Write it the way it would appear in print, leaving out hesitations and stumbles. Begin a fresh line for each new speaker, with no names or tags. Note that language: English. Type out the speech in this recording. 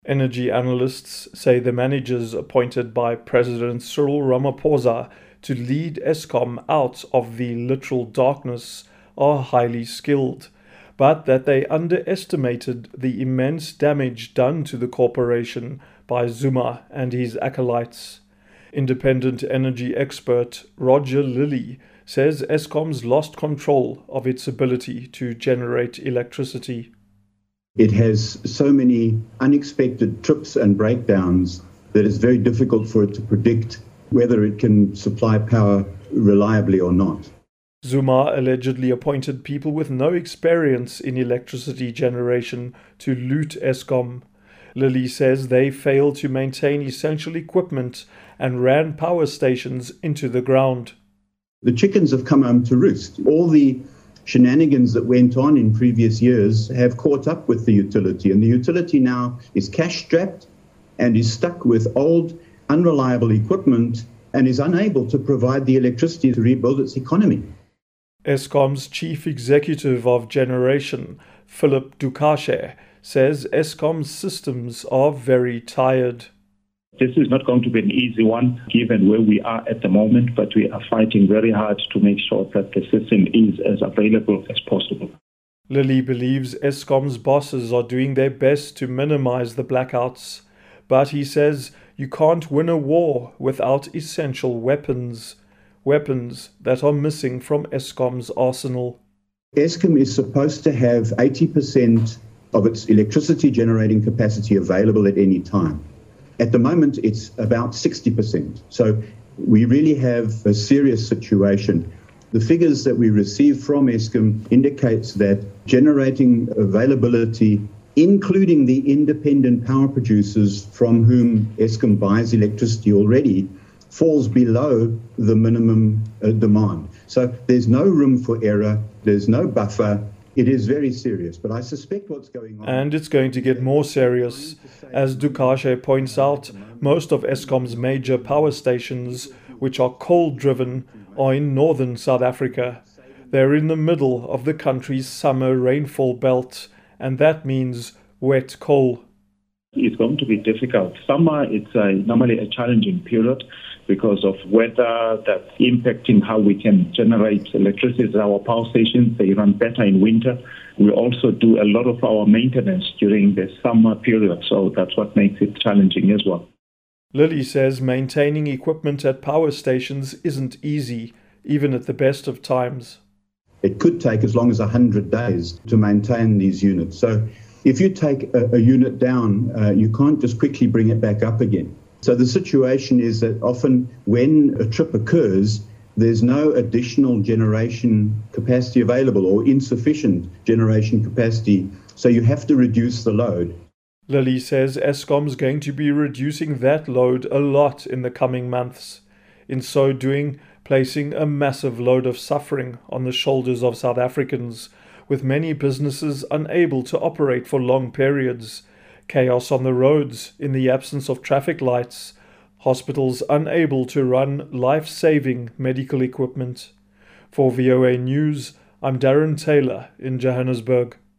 Energy analysts say the managers appointed by President Cyril Ramaphosa to lead Eskom out of the literal darkness are highly skilled, but that they underestimated the immense damage done to the corporation by Zuma and his acolytes. Independent energy expert Roger Lilly says Eskom's lost control of its ability to generate electricity.
It has so many unexpected trips and breakdowns that it's very difficult for it to predict whether it can supply power reliably or not.
Zuma allegedly appointed people with no experience in electricity generation to loot Eskom. Lilly says they failed to maintain essential equipment and ran power stations into the ground.
The chickens have come home to roost. All the shenanigans that went on in previous years have caught up with the utility, and the utility now is cash-strapped and is stuck with old, unreliable equipment and is unable to provide the electricity to rebuild its economy.
Eskom's chief executive of generation, Philip Dukashe, says Eskom's systems are very tired.
This is not going to be an easy one, given where we are at the moment, but we are fighting very hard to make sure that the system is as available as possible.
Lilly believes Eskom's bosses are doing their best to minimize the blackouts, but he says you can't win a war without essential weapons that are missing from Eskom's arsenal.
Eskom is supposed to have 80% of its electricity generating capacity available at any time. At the moment, it's about 60%. So we really have a serious situation. The figures that we receive from Eskom indicates that generating availability, including the independent power producers from whom Eskom buys electricity already, falls below the minimum demand. So there's no room for error, there's no buffer. It is very serious, but I suspect what's going on...
And it's going to get more serious. As Dukashe points out, most of Eskom's major power stations, which are coal-driven, are in northern South Africa. They're in the middle of the country's summer rainfall belt, and that means wet coal.
It's going to be difficult. Summer, it's normally a challenging period because of weather that's impacting how we can generate electricity at our power stations. They run better in winter. We also do a lot of our maintenance during the summer period, so that's what makes it challenging as well.
Lilly says maintaining equipment at power stations isn't easy, even at the best of times.
It could take as long as 100 days to maintain these units. So if you take a unit down, you can't just quickly bring it back up again. So the situation is that often when a trip occurs, there's no additional generation capacity available or insufficient generation capacity, so you have to reduce the load.
Lilly says Eskom's going to be reducing that load a lot in the coming months. In so doing, placing a massive load of suffering on the shoulders of South Africans, with many businesses unable to operate for long periods, chaos on the roads in the absence of traffic lights, hospitals unable to run life-saving medical equipment. For VOA News, I'm Darren Taylor in Johannesburg.